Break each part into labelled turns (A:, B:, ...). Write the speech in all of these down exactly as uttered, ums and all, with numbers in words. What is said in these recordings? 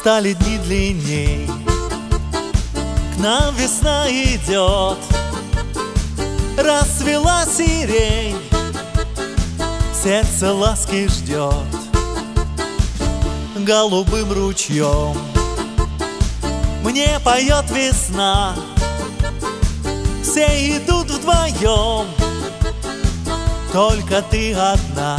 A: Стали дни длинней, к нам весна идет. Расцвела сирень, сердце ласки ждет. Голубым ручьем мне поет весна. Все идут вдвоем, только ты одна.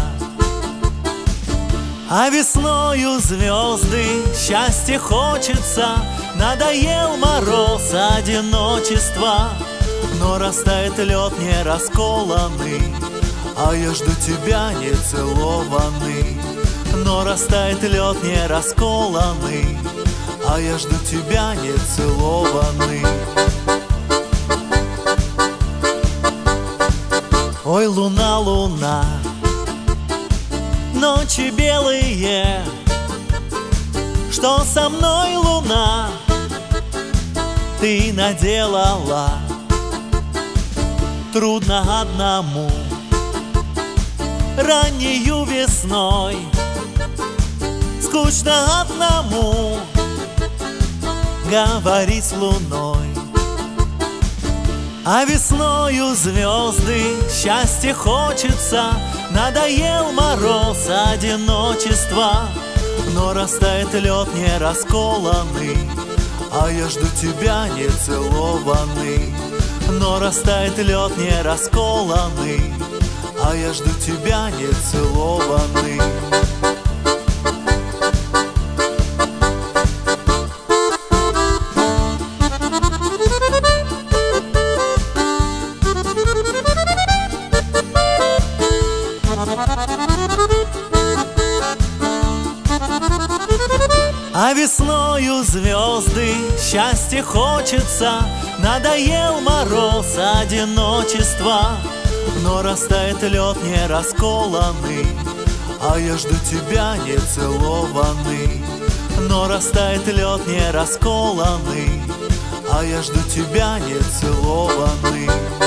A: А весною звезды счастье хочется. Надоел мороз одиночества, но растает лед не расколанный, а я жду тебя не целованный. Но растает лед не расколанный, а я жду тебя не целованный. Ой, луна, луна, ночи белые, что со мной, луна, ты наделала? Трудно одному раннею весной, скучно одному говорить с луной. А весною звезды счастье хочется. Надоел мороз одиночества, но растает лед не расколанный, а я жду тебя не целованный. Но растает лед не расколанный, а я жду тебя не целованный. А весною звезды счастье хочется. Надоел мороз одиночества, но растает лед не расколанный, а я жду тебя не целованный. Но растает лед не расколанный, а я жду тебя не целованный.